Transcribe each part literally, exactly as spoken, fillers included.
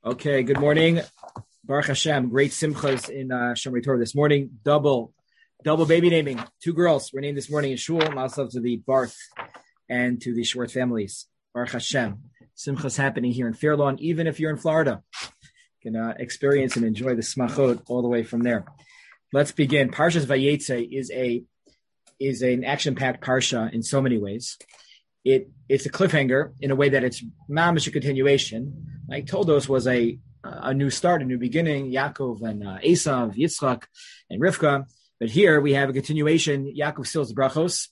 Okay, good morning. Baruch Hashem, great simchas in uh, Shomrei Torah this morning. Double, double baby naming. Two girls were named this morning in Shul. Myself to the Barth and to the Schwartz families. Baruch Hashem. Simchas happening here in Fair Lawn, even if you're in Florida. You can uh, experience and enjoy the smachot all the way from there. Let's begin. Parshas Vayetze is a is an action-packed parsha in so many ways. It it's a cliffhanger in a way that it's mamish a continuation. Like Toldos was a a new start, a new beginning. Yaakov and uh, Esav, Yitzchak, and Rivka. But here we have a continuation. Yaakov steals the brachos,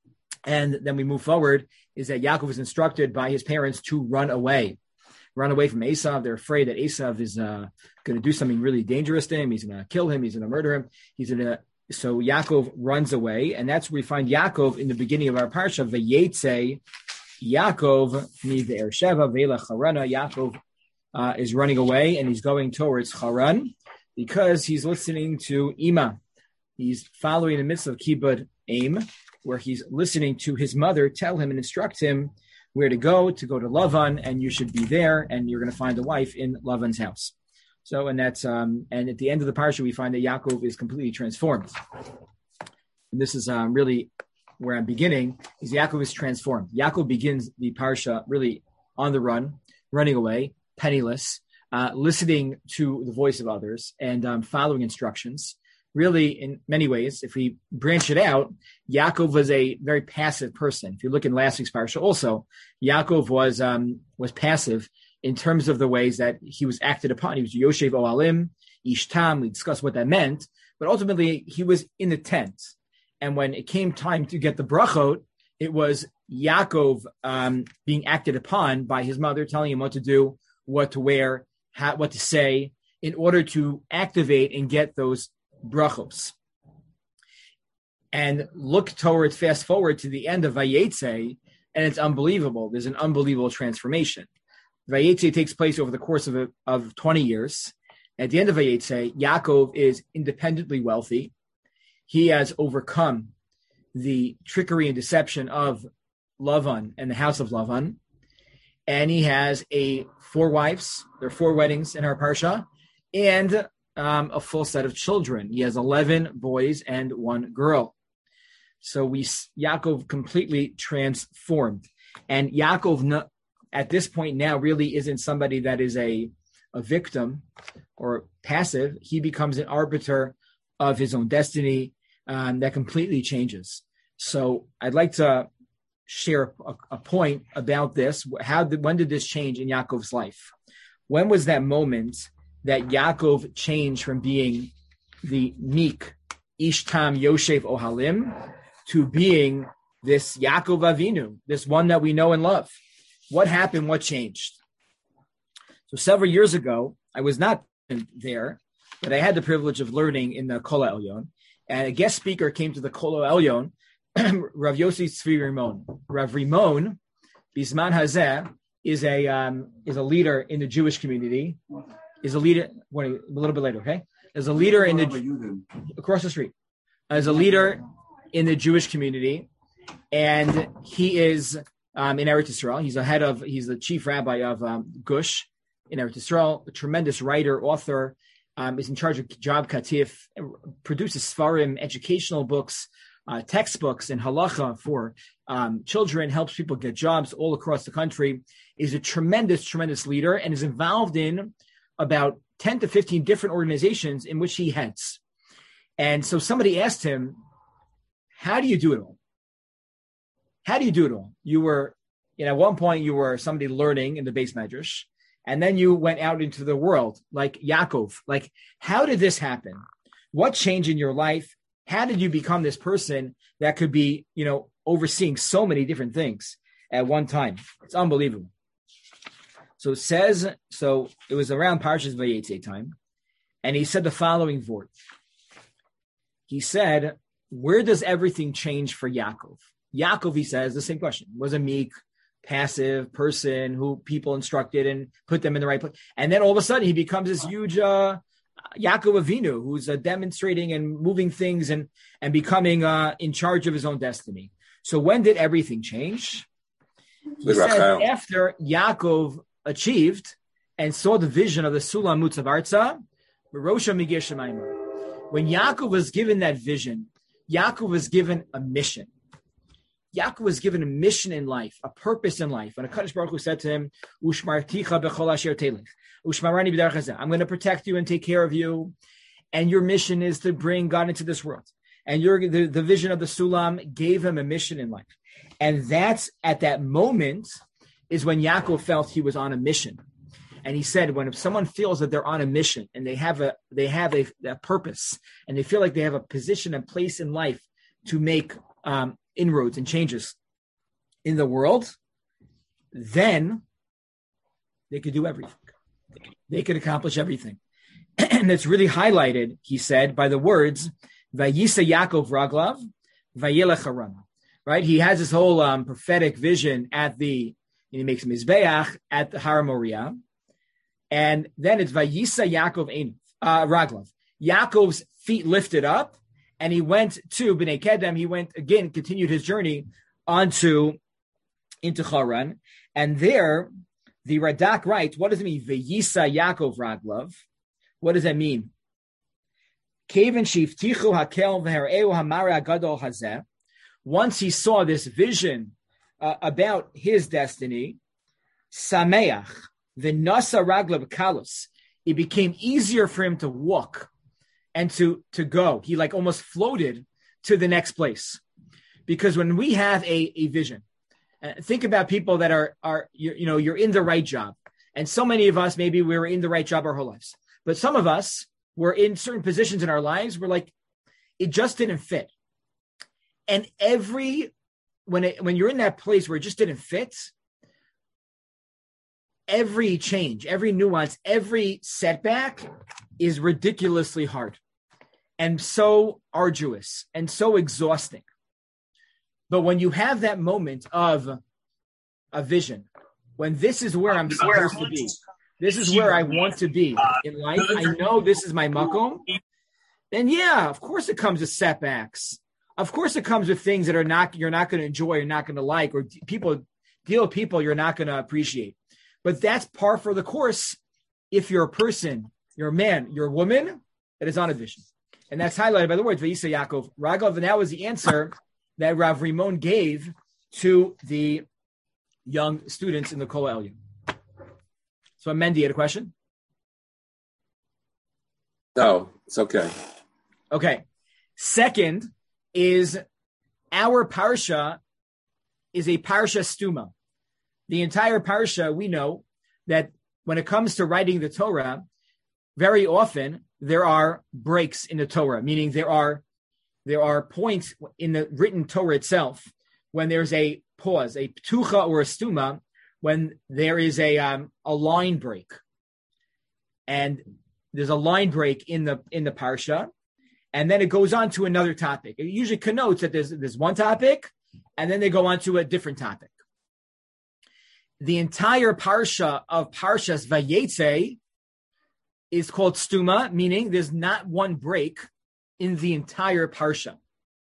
and then we move forward. Is that Yaakov is instructed by his parents to run away, run away from Esav. They're afraid that Esav is uh, going to do something really dangerous to him. He's going to kill him. He's going to murder him. He's going to. So Yaakov runs away, and that's where we find Yaakov in the beginning of our parsha. Vayetze Yaakov mi Be'er Sheva ve'elach Harana. Yaakov uh, is running away, and he's going towards Haran because he's listening to Ima. He's following the midst of Kibbud Aim, where he's listening to his mother tell him and instruct him where to go, to go to Lavan, and you should be there, and you're going to find a wife in Lavan's house. So, and that's, um, and at the end of the parsha, we find that Yaakov is completely transformed. And this is um, really where I'm beginning, is Yaakov is transformed. Yaakov begins the parsha really on the run, running away, penniless, uh, listening to the voice of others, and um, following instructions. Really, in many ways, if we branch it out, Yaakov was a very passive person. If you look in last week's parsha, also, Yaakov was um, was passive in terms of the ways that he was acted upon. He was Yoshev Ohalim, Ishtam. We discussed what that meant, but ultimately he was in the tent. And when it came time to get the brachot, it was Yaakov um, being acted upon by his mother, telling him what to do, what to wear, how, what to say, in order to activate and get those brachos. And look towards, fast forward to the end of Vayetze, and it's unbelievable. There's an unbelievable transformation. Vayetze takes place over the course of a, of twenty years. At the end of Vayetze, Yaakov is independently wealthy. He has overcome the trickery and deception of Lavan and the house of Lavan. And he has a four wives. There are four weddings in our parsha. And um, a full set of children. He has eleven boys and one girl. So we Yaakov completely transformed. And Yaakov, at this point now, really isn't somebody that is a, a victim or passive. He becomes an arbiter of his own destiny um, that completely changes. So I'd like to share a, a point about this. How did, when did this change in Yaakov's life? When was that moment that Yaakov changed from being the meek Ishtam Yoshev Ohalim to being this Yaakov Avinu, this one that we know and love? What happened? What changed? So several years ago, I was not there, but I had the privilege of learning in the Kol Elyon, and a guest speaker came to the Kol Elyon, Rav Yossi Tzvi Rimon. Rav Rimon, Bisman Hazeh, is a um, is a leader in the Jewish community. Is a leader. Wait, a little bit later, okay? Is a leader in the across the street. As a leader in the Jewish community, and he is. Um, in Eretz Yisrael. He's a head of, he's the chief rabbi of um, Gush in Eretz Yisrael, a tremendous writer, author, um, is in charge of Job Katif, produces Sfarim, educational books, uh, textbooks, and halacha for um, children, helps people get jobs all across the country, is a tremendous, tremendous leader, and is involved in about ten to fifteen different organizations in which he heads. And so somebody asked him, how do you do it all? How do you do it all? You were, you know, at one point you were somebody learning in the Beis Medrash, and then you went out into the world like Yaakov. Like, how did this happen? What changed in your life? How did you become this person that could be, you know, overseeing so many different things at one time? It's unbelievable. So it says, so it was around Parshas Vayetze time, and he said the following word. He said, where does everything change for Yaakov? Yaakov, he says, the same question, was a meek, passive person who people instructed and put them in the right place. And then all of a sudden he becomes this huge uh, Yaakov Avinu, who's uh, demonstrating and moving things and, and becoming uh, in charge of his own destiny. So when did everything change? He said after Yaakov achieved and saw the vision of the Sulam Mutzav Arza, Rosha Migir Shemaima. When Yaakov was given that vision, Yaakov was given a mission. Yaakov was given a mission in life, a purpose in life. And HaKadosh Baruch Hu said to him, Ushmarticha b'chol asher telech. Ushmarani b'derech hazeh. I'm going to protect you and take care of you. And your mission is to bring God into this world. And your the, the vision of the Sulam gave him a mission in life. And that's at that moment is when Yaakov felt he was on a mission. And he said, when if someone feels that they're on a mission and they have a they have a, a purpose and they feel like they have a position and place in life to make um, inroads and changes in the world, then they could do everything. They could accomplish everything. And it's really highlighted, he said, by the words, Vayisa Yaakov Raglav, Vayelech Harana. Right? He has this whole um, prophetic vision at the, he makes Mizbeach at the Har Moriah. And then it's Vayisa Yaakov Ein, uh, Raglav. Yaakov's feet lifted up, and he went to Bnei Kedem. He went again, continued his journey onto into Haran. And there, the Radak writes, what does it mean? Vayisa Yaakov Raglav. What does that mean? Kevin shiftichu hakel v'hereu hamara gadol hazeh. Once he saw this vision uh, about his destiny, Sameach, v'nasa raglav kalus, it became easier for him to walk and to, to go. He like almost floated to the next place. Because when we have a, a vision, uh, think about people that are, are you, you know, you're in the right job. And so many of us, maybe we were in the right job our whole lives. But some of us were in certain positions in our lives where like, it just didn't fit. And every, when it, when you're in that place where it just didn't fit, every change, every nuance, every setback is ridiculously hard and so arduous and so exhausting. But when you have that moment of a vision, when this is where I'm supposed to be, this is where I want to be in life, I know this is my makom, then yeah, of course it comes with setbacks. Of course it comes with things that are not, you're not going to enjoy, you're not going to like, or people deal with people you're not going to appreciate. But that's par for the course if you're a person, you're a man, you're a woman that is on a vision. And that's highlighted by the words, Vayisa Yaakov Raglav, and that was the answer that Rav Rimon gave to the young students in the Kol Elyon. So, Mendy, had a question? No, it's okay. Okay. Second is our parsha is a parsha stuma. The entire parsha, we know that when it comes to writing the Torah, very often there are breaks in the Torah, meaning there are there are points in the written Torah itself when there's a pause, a ptucha or a stuma, when there is a um, a line break, and there's a line break in the in the parsha, and then it goes on to another topic. It usually connotes that there's there's one topic, and then they go on to a different topic. The entire parsha of Parshas Vayetze is called stuma, meaning there's not one break in the entire parsha.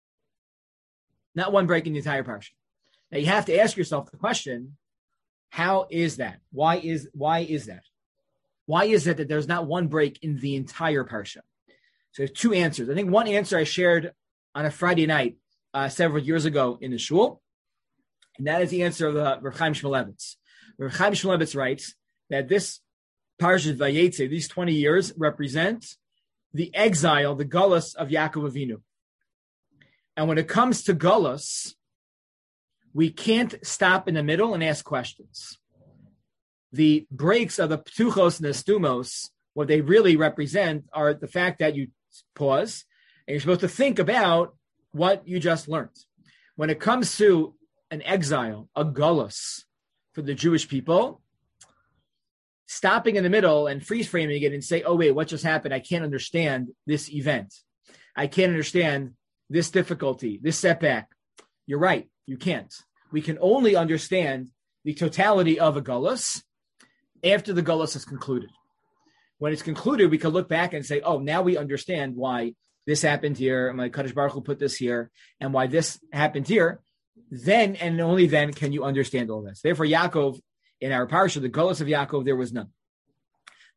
Not one break in the entire parsha. Now you have to ask yourself the question: how is that? Why is why is that? Why is it that there's not one break in the entire parsha? So there's two answers. I think one answer I shared on a Friday night uh, several years ago in the shul, and that is the answer of the Rav Chaim Shmulevitz. Rav Chaim Shmulevitz writes that this Parashat Vayetze, these twenty years, represent the exile, the Galus of Yaakov Avinu. And when it comes to Galus, we can't stop in the middle and ask questions. The breaks of the Ptuchos and the Stumos, what they really represent are the fact that you pause and you're supposed to think about what you just learned. When it comes to an exile, a Galus for the Jewish people, stopping in the middle and freeze framing it and say, oh, wait, what just happened? I can't understand this event. I can't understand this difficulty, this setback. You're right. You can't. We can only understand the totality of a Galus after the Galus is concluded. When it's concluded, we can look back and say, oh, now we understand why this happened here, and why Kadosh Baruch Hu put this here, and why this happened here. Then and only then can you understand all this. Therefore, Yaakov, in our parsha, the Galus of Yaakov, there was none.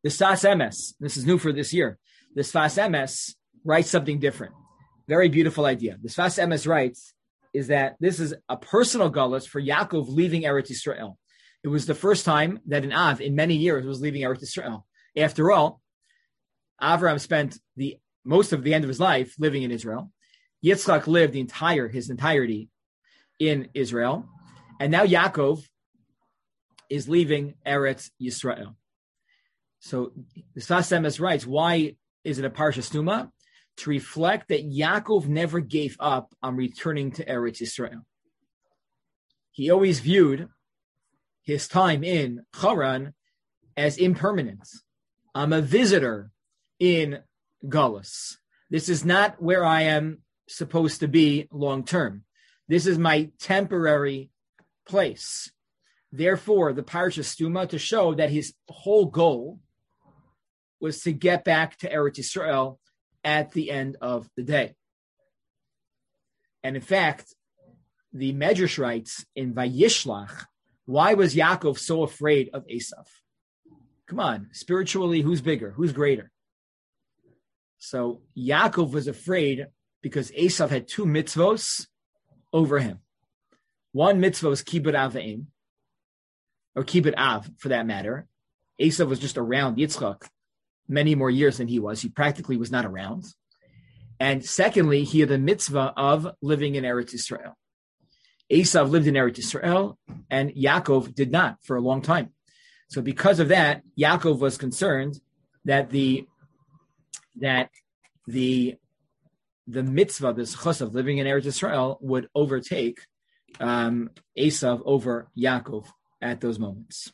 The Sfas Emes, this is new for this year. The Sfas Emes writes something different. Very beautiful idea. The Sfas Emes writes is that this is a personal galus for Yaakov leaving Eretz Yisrael. It was the first time that an Av in many years was leaving Eretz Yisrael. After all, Avraham spent the most of the end of his life living in Israel. Yitzchak lived the entire his entirety in Israel, and now Yaakov is leaving Eretz Yisrael. So the Sfas Emes writes, why is it a Parsha Stuma? To reflect that Yaakov never gave up on returning to Eretz Yisrael. He always viewed his time in Haran as impermanent. I'm a visitor in Galus. This is not where I am supposed to be long term. This is my temporary place. Therefore, the Parsha Stuma to show that his whole goal was to get back to Eretz Yisrael at the end of the day. And in fact, the Medrash writes in Vayishlach, why was Yaakov so afraid of Esav? Come on, spiritually, who's bigger? Who's greater? So Yaakov was afraid because Esav had two mitzvos over him. One mitzvah was Kibbut Av V'Im, or Kibbut Av, for that matter. Esav was just around Yitzchak many more years than he was. He practically was not around. And secondly, he had the mitzvah of living in Eretz Yisrael. Esav lived in Eretz Yisrael, and Yaakov did not for a long time. So because of that, Yaakov was concerned that the that the the mitzvah, the zechus of living in Eretz Yisrael, would overtake um, Esav over Yaakov at those moments.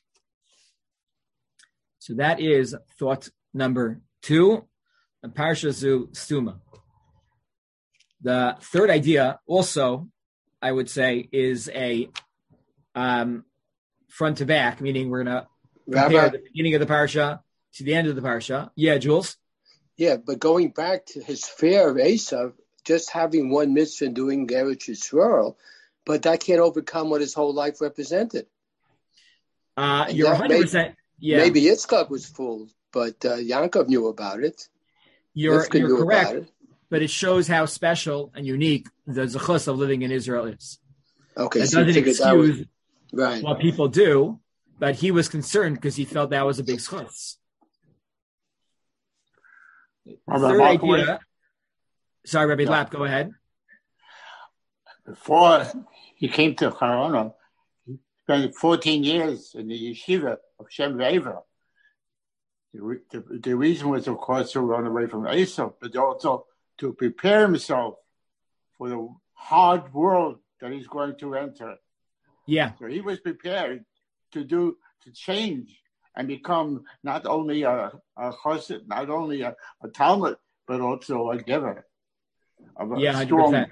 So that is thought number two, and Parsha Zu Stuma. The third idea, also, I would say, is a um, front to back, meaning we're going to compare Rabbi, the beginning of the parsha to the end of the parsha. Yeah, Jules? Yeah, but going back to his fear of Esav, just having one mitzvah and doing Eretz Yisrael, but that can't overcome what his whole life represented. Uh, you're one hundred percent. Maybe, yeah. maybe Yitzchak was fooled, but uh, Yaakov knew about it. You're, you're correct, it. But it shows how special and unique the zechus of living in Israel is. Okay, it so doesn't excuse that was, right. what people do, but he was concerned because he felt that was a big zechus. Third idea. Sorry, Rabbi no. Lapp, go ahead. Before he came to Haran, he spent fourteen years in the yeshiva of Shem Ve'eva. The, the, the reason was, of course, to run away from Esav, but also to prepare himself for the hard world that he's going to enter. Yeah. So he was prepared to do, to change and become not only a, a chassid, not only a, a Talmud, but also a giver. Of a yeah, strong... one hundred percent.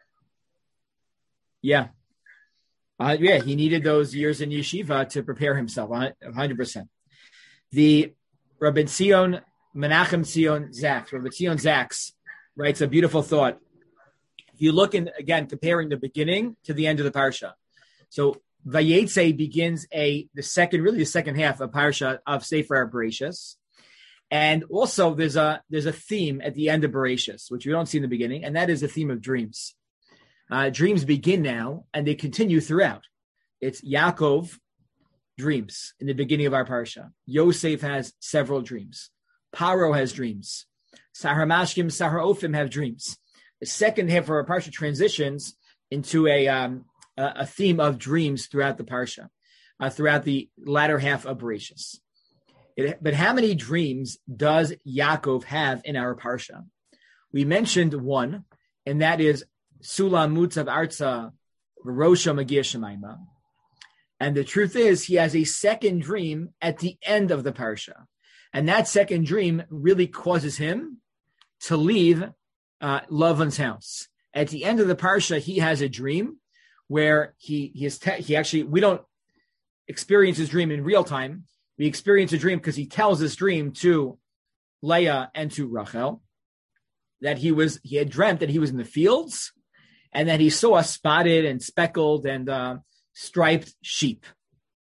Yeah. Uh, yeah, he needed those years in yeshiva to prepare himself, one hundred percent. The Rabbi Tzion, Menachem Tzion Zaks, Rabbi Tzion Zaks writes a beautiful thought. If you look in, again, comparing the beginning to the end of the parsha. So Vayetze begins a the second, really the second half of parsha of Sefer Bereshis. And also there's a there's a theme at the end of Bereshis, which we don't see in the beginning, and that is the theme of dreams. Uh, dreams begin now, and they continue throughout. It's Yaakov dreams in the beginning of our parsha. Yosef has several dreams. Paro has dreams. Sahar Mashkim, Sahar Ophim have dreams. The second half of our parsha transitions into a um, a, a theme of dreams throughout the parsha, uh, throughout the latter half of Bereshis. It, but how many dreams does Yaakov have in our parsha? We mentioned one, and that is Sulam Mutzav Arza Rosha Magia Shemaima. And the truth is, he has a second dream at the end of the parsha. And that second dream really causes him to leave uh, Lavan's house. At the end of the parsha, he has a dream where he he, is te- he actually, we don't experience his dream in real time. We experience a dream because he tells this dream to Leah and to Rachel that he was he had dreamt that he was in the fields and that he saw spotted and speckled and uh, striped sheep.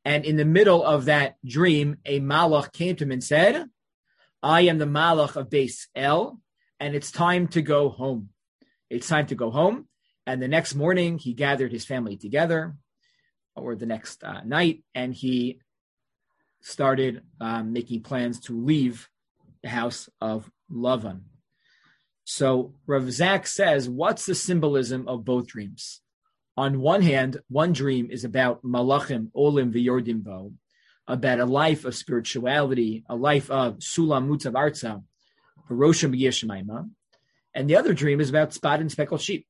And in the middle of that dream, a malach came to him and said, I am the malach of Beis El, and it's time to go home. It's time to go home. And the next morning, he gathered his family together, or the next uh, night, and he started um, making plans to leave the house of Lavan. So Rav Zak says, what's the symbolism of both dreams? On one hand, one dream is about malachim, olim v'yordim bo, about a life of spirituality, a life of sulam mutav arza, paroshim b'yeshemaima, and the other dream is about spotted and speckled sheep.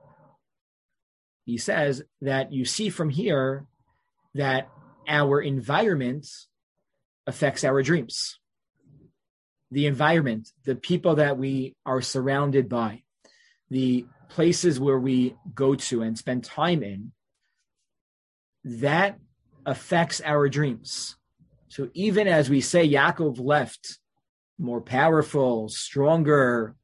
He says that you see from here that our environment affects our dreams. The environment, the people that we are surrounded by, the places where we go to and spend time in, that affects our dreams. So even as we say Yaakov left more powerful, stronger,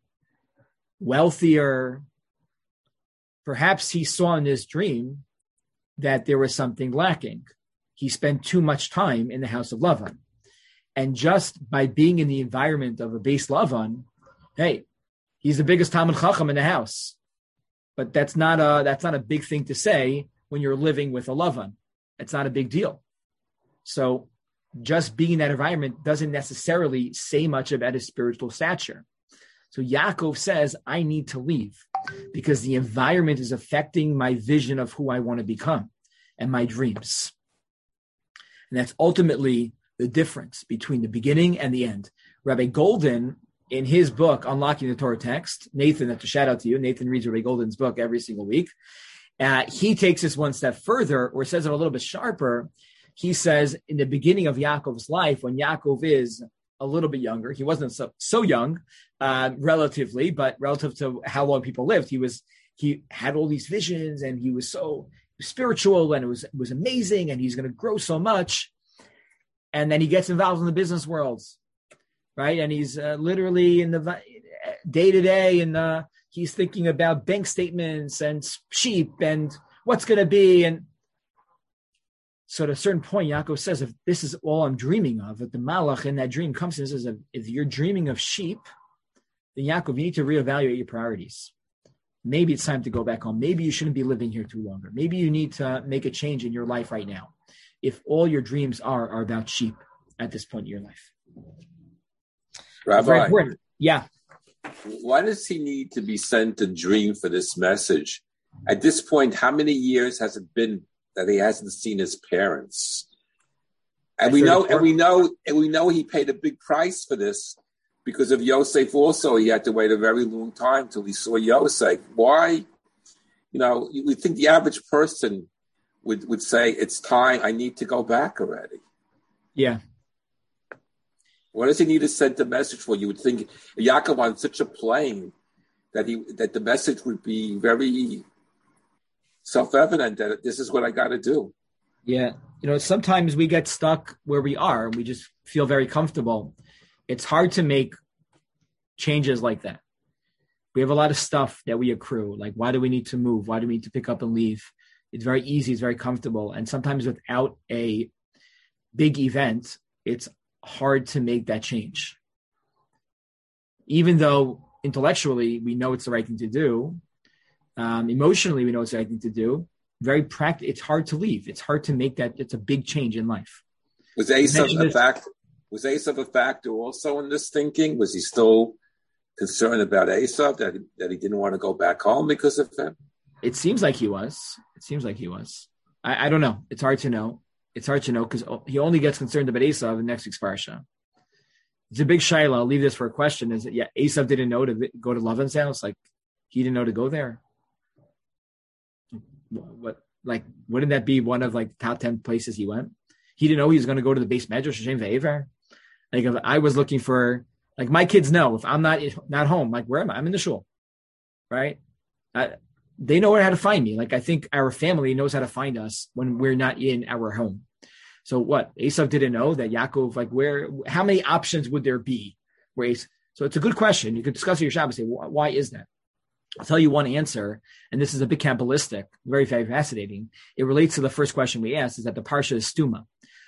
wealthier, perhaps he saw in his dream that there was something lacking. He spent too much time in the house of Lavan. And just by being in the environment of a Beis Lavan, hey, he's the biggest Talmid Chacham in the house. But that's not a that's not a big thing to say when you're living with a Lavan. It's not a big deal. So just being in that environment doesn't necessarily say much about his spiritual stature. So Yaakov says, I need to leave because the environment is affecting my vision of who I want to become and my dreams. And that's ultimately the difference between the beginning and the end. Rabbi Golden, in his book, Unlocking the Torah Text, Nathan, that's a shout out to you. Nathan reads Rabbi Golden's book every single week. Uh, he takes this one step further, or says it a little bit sharper. He says in the beginning of Yaakov's life, when Yaakov is a little bit younger, he wasn't so, so young, uh, relatively, but relative to how long people lived, he was he had all these visions and he was so spiritual and it was it was amazing and he's going to grow so much. And then he gets involved in the business world, right? And he's uh, literally in the day to day, and uh, he's thinking about bank statements and sheep and what's going to be. And so at a certain point, Yaakov says, if this is all I'm dreaming of, if the malach in that dream comes and says, if you're dreaming of sheep, then Yaakov, you need to reevaluate your priorities. Maybe it's time to go back home. Maybe you shouldn't be living here too longer. Maybe you need to make a change in your life right now. If all your dreams are, are about sheep at this point in your life. Rabbi, yeah. Why does he need to be sent a dream for this message? At this point, how many years has it been that he hasn't seen his parents? And we know, and we know, and we know he paid a big price for this because of Yosef also. He had to wait a very long time till he saw Yosef. Why? You know, we think the average person would, would say, it's time, I need to go back already. Yeah. What does he need to send the message for? You would think Yaakov on such a plane that he that the message would be very self-evident that this is what I got to do. Yeah. You know, sometimes we get stuck where we are and we just feel very comfortable. It's hard to make changes like that. We have a lot of stuff that we accrue. Like, why do we need to move? Why do we need to pick up and leave? It's very easy. It's very comfortable. And sometimes without a big event, it's hard to make that change. Even though intellectually we know it's the right thing to do, um, emotionally we know it's the right thing to do, very practical, it's hard to leave. It's hard to make that. It's a big change in life. Was Esav a fact? Was Esav a factor also in this thinking? Was he still concerned about Esav, that, that he didn't want to go back home because of him? It seems like he was. It seems like he was. I, I don't know. It's hard to know. It's hard to know because he only gets concerned about Esav in next week's parsha. It's a big shaila. I'll leave this for a question. Is that, yeah, Esav didn't know to go to Lavan's house? Like, he didn't know to go there? What, like, wouldn't that be one of, like, the top ten places he went? He didn't know he was going to go to the base medrash, Hashem Ve'ever? Like, if I was looking for, like, my kids know, if I'm not not home, like, where am I? I'm in the shul, right? I, They know how to find me. Like, I think our family knows how to find us when we're not in our home. So what? Esav didn't know that Yaakov, like, where, how many options would there be? Where Esav, so it's a good question. You could discuss it your Shabbos and say, why is that? I'll tell you one answer, and this is a bit Kabbalistic, very, very fascinating. It relates to the first question we asked, is that the Parsha is Stuma.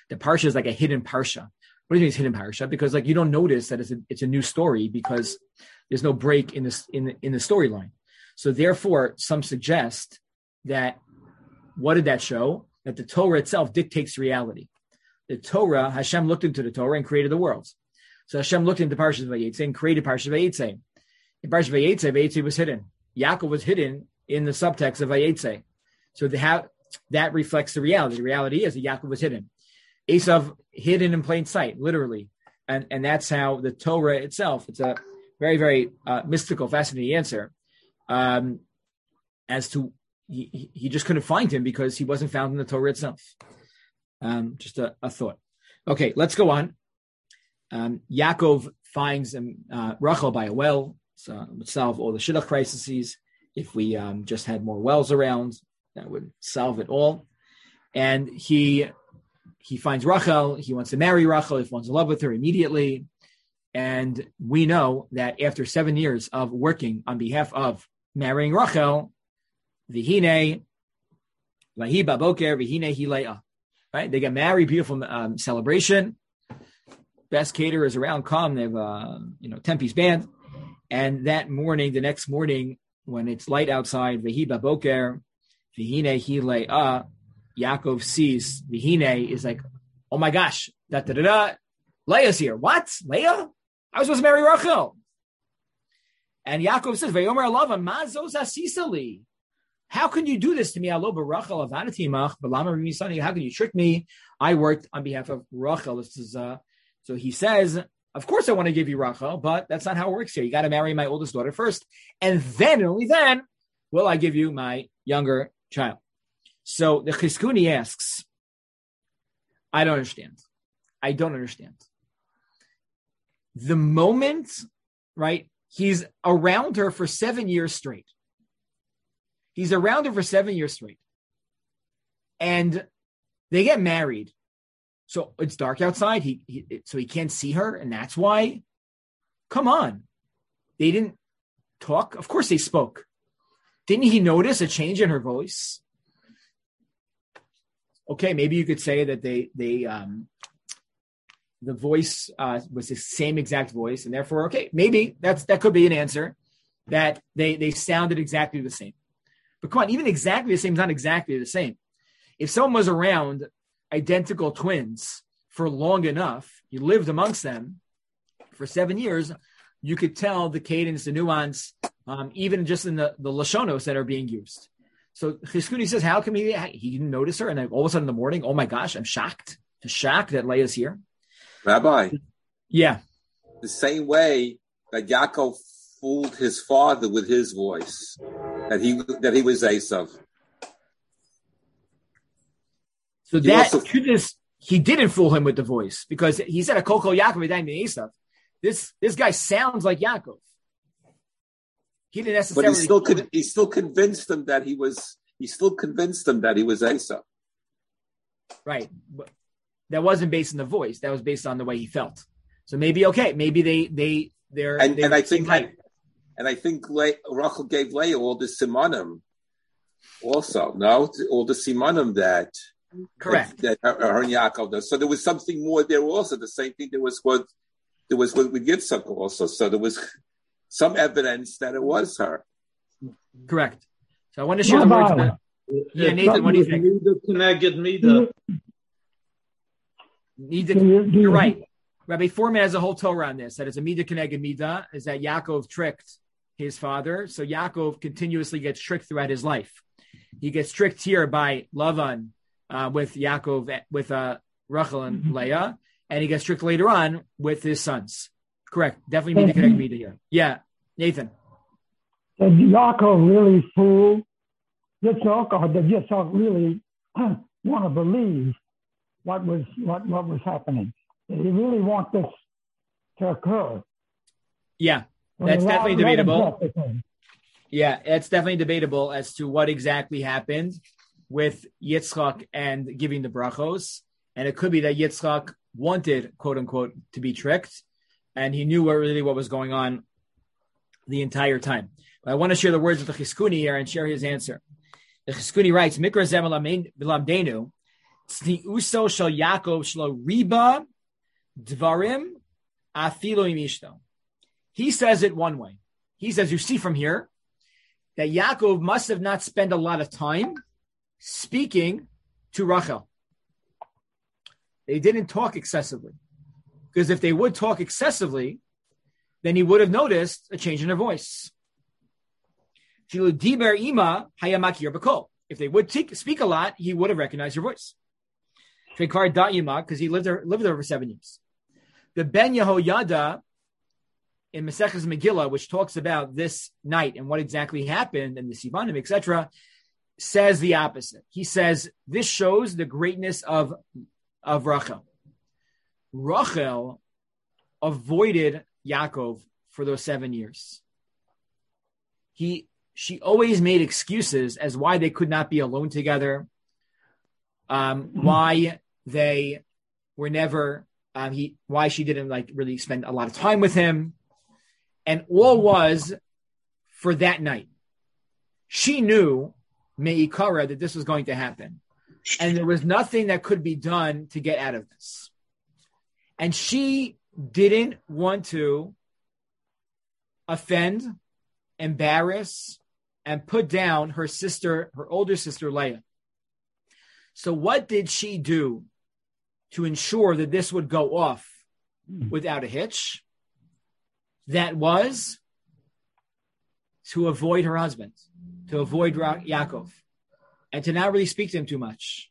The parsha is like a hidden parsha. What do you mean it's hidden parsha? Because like you don't notice that it's a, it's a new story because there's no break in this in the, in the storyline. So therefore, some suggest that what did that show? That the Torah itself dictates reality. The Torah, Hashem looked into the Torah and created the worlds. So Hashem looked into Parshas Vayetze and created Parshas Vayetze. In Parshas Vayetze, Vayetze was hidden. Yaakov was hidden in the subtext of Vayetze. So the, how, that reflects the reality. The reality is that Yaakov was hidden. Esav hidden in plain sight, literally. And, and that's how the Torah itself, it's a very, very uh, mystical, fascinating answer um, as to he, he just couldn't find him because he wasn't found in the Torah itself. Um, just a, a thought. Okay, let's go on. Um, Yaakov finds um, uh, Rachel by a well. So it would solve all the shidduch crises. If we um, just had more wells around, that would solve it all. And he he finds Rachel. He wants to marry Rachel. He falls in love with her immediately. And we know that after seven years of working on behalf of marrying Rachel, v'hine vahi baboker v'hine hileah. Right? They get married, beautiful um, celebration. Best caterers around come. They have uh, you know ten piece band. And that morning, the next morning, when it's light outside, v'hi baboker v'hine hileah, Yaakov sees v'hine is like, oh my gosh, da da da da, Leah's here. What? Leah? I was supposed to marry Rachel. And Yaakov says, "Vayomer Lava, ma zos asisali." How can you do this to me? How can you trick me? I worked on behalf of Rachel. This is uh, so he says, of course I want to give you Rachel, but that's not how it works here. You got to marry my oldest daughter first, and then and only then will I give you my younger child. So the Chizkuni asks, I don't understand. I don't understand. The moment, right? He's around her for seven years straight. He's around her for seven years straight. And they get married. So it's dark outside. He, he so he can't see her, and that's why. Come on. They didn't talk. Of course they spoke. Didn't he notice a change in her voice? Okay, maybe you could say that they they um the voice uh, was the same exact voice, and therefore, okay, maybe that's that could be an answer that they they sounded exactly the same. But come on, even exactly the same is not exactly the same. If someone was around identical twins for long enough, you lived amongst them for seven years, you could tell the cadence, the nuance, um, even just in the, the lashonos that are being used. So Chizkuni says, how come he, he didn't notice her? And then all of a sudden in the morning, oh my gosh, I'm shocked. I'm shocked that Leah's here. Rabbi. Yeah. The same way that Yaakov fooled his father with his voice, that he that he was Esav. So he that also, this, he didn't fool him with the voice because he said a Kol Yaakov Esav. This this guy sounds like Yaakov. He didn't necessarily. But he still con- he still convinced him that he was. He still convinced him that he was Esav. Right, but that wasn't based on the voice. That was based on the way he felt. So maybe okay, maybe they they they're and, they're and I think right. and I think Le- Rachel gave Leah all the simanim. Also, no, all the simanim that correct that, that her, her and Yaakov does. So there was something more there also. The same thing there was what there was what with Yitzchak also. So there was some evidence that it was her. Correct. So I want to share the words. With, yeah, Nathan, what do you think? Mida, Mida. Mida, you're right. Rabbi Foreman has a whole Torah on this, that it's a Mida Keneged Mida, is that Yaakov tricked his father. So Yaakov continuously gets tricked throughout his life. He gets tricked here by Lavan uh, with Yaakov, with uh, Rachel and Leah, and he gets tricked later on with his sons. Correct. Definitely Mida Keneged Mida here. Yeah, Nathan. Did Yaakov really fool Yitzchak, or did Yitzchak really want to believe what was what, what was happening? Did he really want this to occur? Yeah, that's definitely debatable. Yeah, it's definitely debatable as to what exactly happened with Yitzchak and giving the brachos. And it could be that Yitzchak wanted, quote unquote, to be tricked, and he knew what really what was going on the entire time. But I want to share the words of the Chizkuni here and share his answer. The Chizkuni writes, Mikra Zem Bilamdenu, Tzniuso shel Yaakov shlo riba dvarim afilo im ishto. He says it one way. He says, you see from here that Yaakov must have not spent a lot of time speaking to Rachel. They didn't talk excessively. Because if they would talk excessively, then he would have noticed a change in her voice. If they would t- speak a lot, he would have recognized her voice. Because he lived there, lived there for seven years. The Ben Yehoyada in Maseches Megillah, which talks about this night and what exactly happened and the Sivanim, et cetera, says the opposite. He says this shows the greatness of, of Rachel. Rachel avoided Yaakov for those seven years. He, she always made excuses as why they could not be alone together, um, why they were never, um, he, why she didn't like really spend a lot of time with him, and all was for that night. She knew Me'ikara that this was going to happen, and there was nothing that could be done to get out of this. And she didn't want to offend, embarrass, and put down her sister, her older sister, Leah. So what did she do to ensure that this would go off without a hitch? That was to avoid her husband, to avoid Yaakov, and to not really speak to him too much.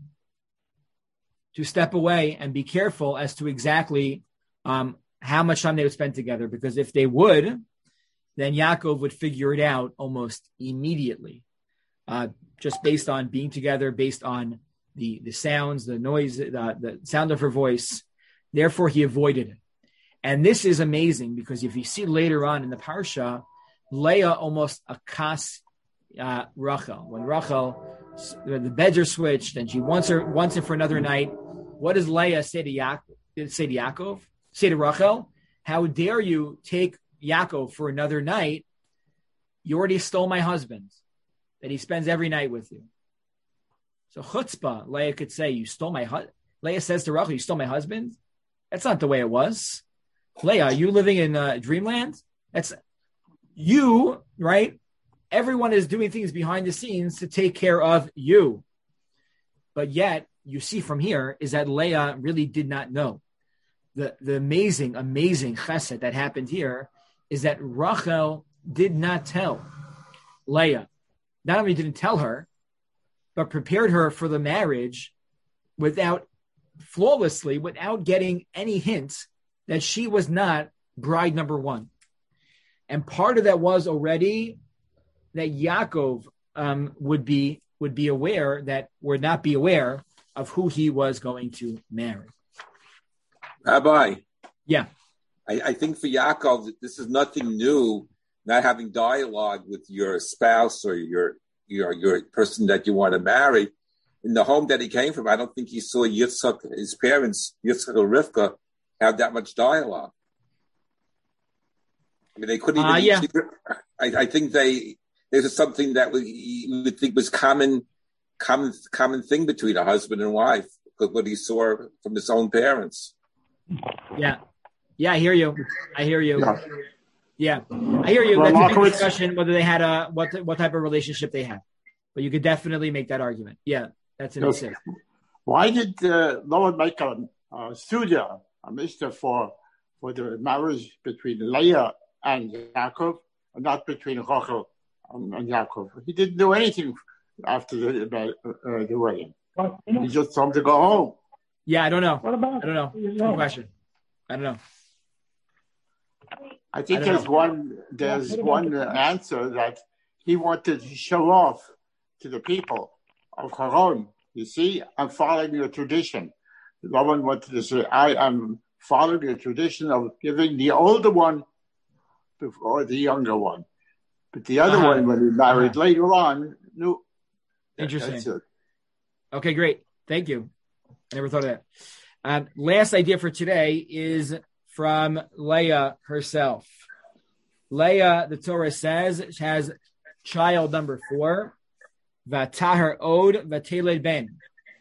To step away and be careful as to exactly um, how much time they would spend together. Because if they would, then Yaakov would figure it out almost immediately, uh, just based on being together, based on the, the sounds, the noise, the, the sound of her voice. Therefore, he avoided it. And this is amazing because if you see later on in the parsha, Leah almost akas uh, Rachel. When Rachel, the beds are switched and she wants her wants it for another night, what does Leah say to Yaakov? Say to Yaakov? Say to Rachel, how dare you take Yaakov for another night? You already stole my husband, that he spends every night with you. So chutzpah, Leah could say, you stole my husband. Leah says to Rachel, you stole my husband? That's not the way it was. Leah, are you living in uh, dreamland? That's you, right? Everyone is doing things behind the scenes to take care of you. But yet, you see from here is that Leah really did not know. The, the amazing, amazing chesed that happened here is that Rachel did not tell Leah. Not only didn't tell her, but prepared her for the marriage without, flawlessly, without getting any hint that she was not bride number one. And part of that was already that Yaakov um, would be would be aware that, would not be aware of who he was going to marry. Rabbi. Yeah. I, I think for Yaakov, this is nothing new, not having dialogue with your spouse or your, your, your person that you want to marry. In the home that he came from, I don't think he saw Yitzchak, his parents, Yitzchak and Rivka, have that much dialogue. I mean, they couldn't even. Uh, yeah. I, I think they. There's something that we, you would think was common, common, common thing between a husband and wife, because what he saw from his own parents. Yeah, yeah, I hear you. I hear you. Yeah, yeah. I hear you. Well, that's a big discussion whether they had a what what type of relationship they had, but you could definitely make that argument. Yeah, that's an yes. Why did uh, Lord make a, a studio, a mister for for the marriage between Leah and Yaakov, and not between Rachel and, and Yaakov? He didn't do anything after the uh, the wedding. Well, you know, he just told him to go home. Yeah, I don't know. What about? I don't know. Good question. I don't know. I think I there's know. one. There's one uh, answer that he wanted to show off to the people of Haron. You see, I'm following your tradition. No one wanted to say, I am following the tradition of giving the older one before the younger one. But the other uh-huh. one, when he married uh-huh. later on, knew. Interesting. That's it. Okay, great. Thank you. I never thought of that. Um, last idea for today is from Leah herself. Leah, the Torah says, has child number four, Vatahar Od Vateled Ben.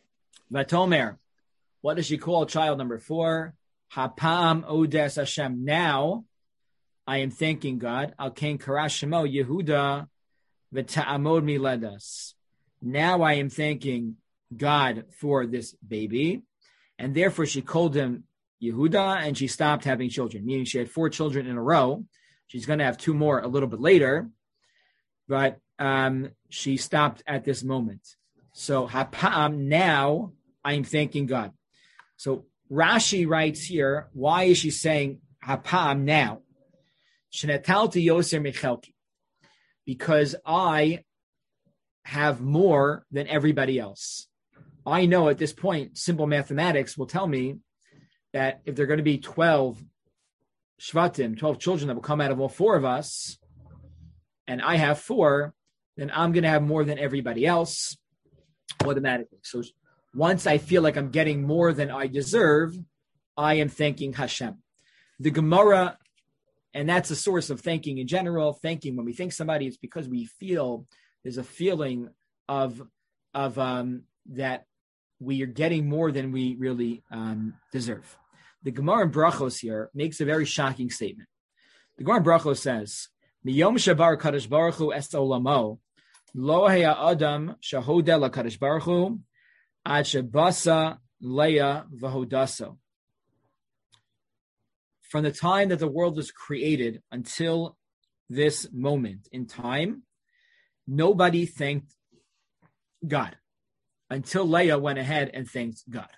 Vatomer. What does she call child number four? Hapam Odes Hashem. Now I am thanking God. Al Kain Karashimo Yehuda V'Ta'amod Miledas. Now I am thanking God for this baby. And therefore she called him Yehuda, and she stopped having children, meaning she had four children in a row. She's going to have two more a little bit later, but um, she stopped at this moment. So Hapam, now I'm thanking God. So Rashi writes here, why is she saying Hapam now? Shenetalti Yoser Michelki. Because I have more than everybody else. I know at this point, simple mathematics will tell me that if there are going to be twelve Shvatim, twelve children that will come out of all four of us, and I have four, then I'm going to have more than everybody else automatically. So once I feel like I'm getting more than I deserve, I am thanking Hashem. The Gemara, and that's a source of thanking in general, thanking when we thank somebody, it's because we feel there's a feeling of, of um, that we are getting more than we really um, deserve. The Gemara in Brachos here makes a very shocking statement. The Gemara in Brachos says, Miyom shabar Kadosh Baruch Hu es olamo, lo haya adam shahoda la Kadosh Baruch Hu, ad shebasa leya v'hodaso. From the time that the world was created until this moment in time, nobody thanked God until Leah went ahead and thanked God.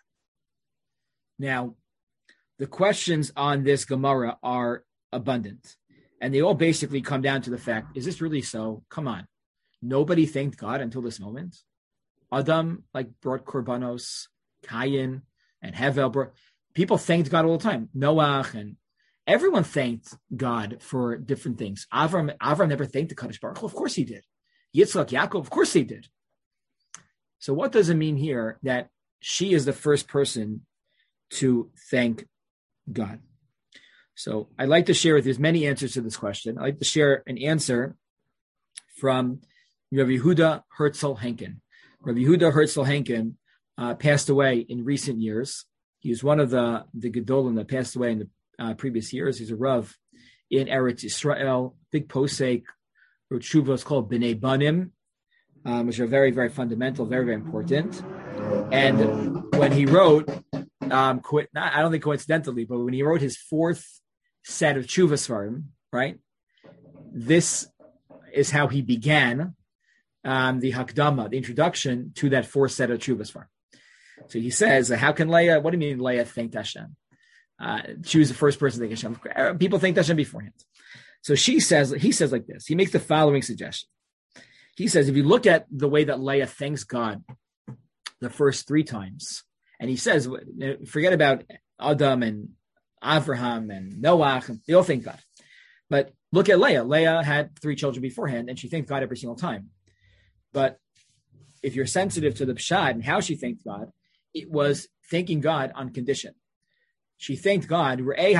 Now, the questions on this Gemara are abundant, and they all basically come down to the fact, is this really so? Come on. Nobody thanked God until this moment. Adam, like, brought korbanos, Cain, and Hevel. Brought, people thanked God all the time. Noach, and everyone thanked God for different things. Avram, Avram never thanked the Kadosh Baruch Hu. Of course he did. Yitzchak, Yaakov, of course they did. So what does it mean here that she is the first person to thank God? So I'd like to share with you many answers to this question. I'd like to share an answer from Rabbi Yehuda Herzl Henkin. Rabbi Yehuda Herzl Henkin uh, passed away in recent years. He was one of the, the Gedolim that passed away in the uh, previous years. He's a Rav in Eretz Yisrael, big posek, wrote Shuvos called B'nai Banim, um, which are very, very fundamental, very, very important. And when he wrote, um, co- not, I don't think coincidentally, but when he wrote his fourth set of Tshuva Svarim, right, this is how he began um, the Hakdama, the introduction to that fourth set of Tshuva Svarim. So he says, how can Leah, what do you mean Leah thanked Hashem? Uh, she was the first person to thank Hashem. People thanked Hashem beforehand. So she says, he says like this. He makes the following suggestion. He says, if you look at the way that Leah thanks God the first three times, and he says, forget about Adam and Avraham and Noach, they all thank God. But look at Leah. Leah had three children beforehand, and she thanked God every single time. But if you're sensitive to the Pshad and how she thanked God, it was thanking God on condition. She thanked God.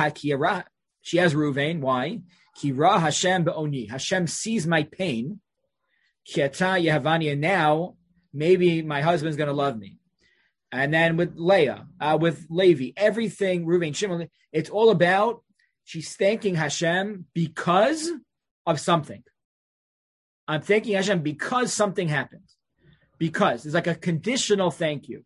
She has Reuven. Why? Kira Hashem be'oni. Hashem sees my pain. Kiata Yehavani, and now maybe my husband's going to love me. And then with Leah, uh, with Levi, everything, Reuven, Shimon, it's all about, she's thanking Hashem because of something. I'm thanking Hashem because something happened. Because. It's like a conditional thank you.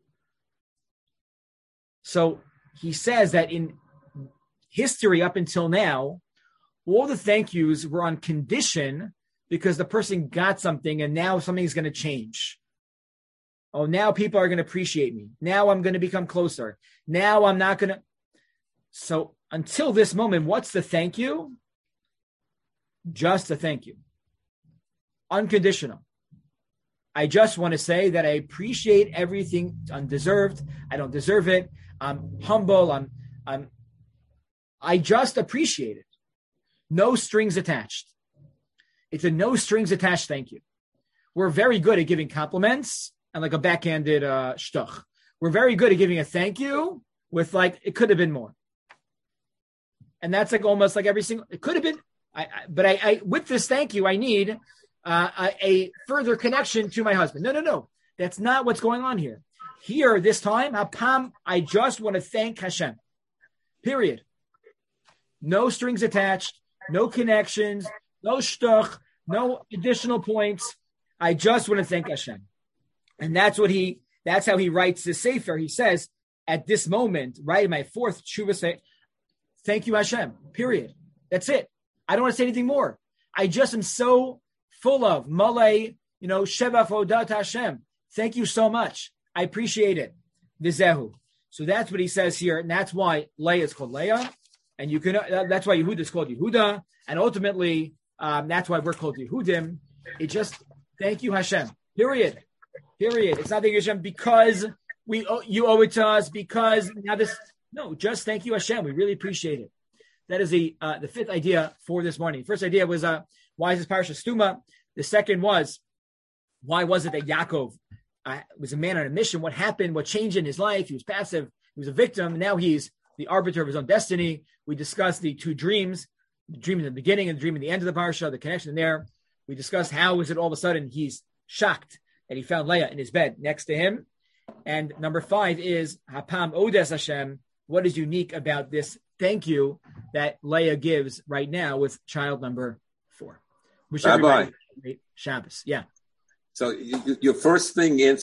So he says that in history up until now, all the thank yous were on condition because the person got something and now something's going to change. Oh, now people are going to appreciate me. Now I'm going to become closer. Now I'm not going to. So until this moment, what's the thank you? Just a thank you. Unconditional. I just want to say that I appreciate everything undeserved. I don't deserve it. I'm humble. I'm, I'm, I just appreciate it. No strings attached. It's a no strings attached thank you. We're very good at giving compliments and like a backhanded uh, shtuch. We're very good at giving a thank you with like, it could have been more. And that's like almost like every single, it could have been, I, I, but I, I, with this thank you, I need uh, a, a further connection to my husband. No, no, no. That's not what's going on here. Here, this time, hapam, I just want to thank Hashem. Period. No strings attached, no connections, no shtuch, no additional points. I just want to thank Hashem. And that's what he, that's how he writes this sefer. He says, at this moment, right in my fourth tshuva, say, thank you, Hashem. Period. That's it. I don't want to say anything more. I just am so full of malay, you know, shevach odat Hashem. Thank you so much. I appreciate it. Vizehu. So that's what he says here, and that's why Leah is called Leah, and you can. Uh, that's why Yehuda is called Yehuda, and ultimately, um, that's why we're called Yehudim. It just thank you, Hashem. Period. Period. It's not thank you, Hashem, because we owe, you owe it to us. Because now this. No, just thank you, Hashem. We really appreciate it. That is the uh, the fifth idea for this morning. First idea was uh, why is this parasha stuma? The second was why was it that Yaakov uh, was a man on a mission? What happened? What changed in his life? He was passive. He was a victim. Now he's the arbiter of his own destiny. We discussed the two dreams: the dream in the beginning and the dream in the end of the parasha. The connection there. We discussed how is it all of a sudden he's shocked that he found Leah in his bed next to him. And number five is Hapam Odes Hashem. What is unique about this thank you that Leah gives right now with child number four? Rabbi, Shabbos. Yeah. So you, your first thing is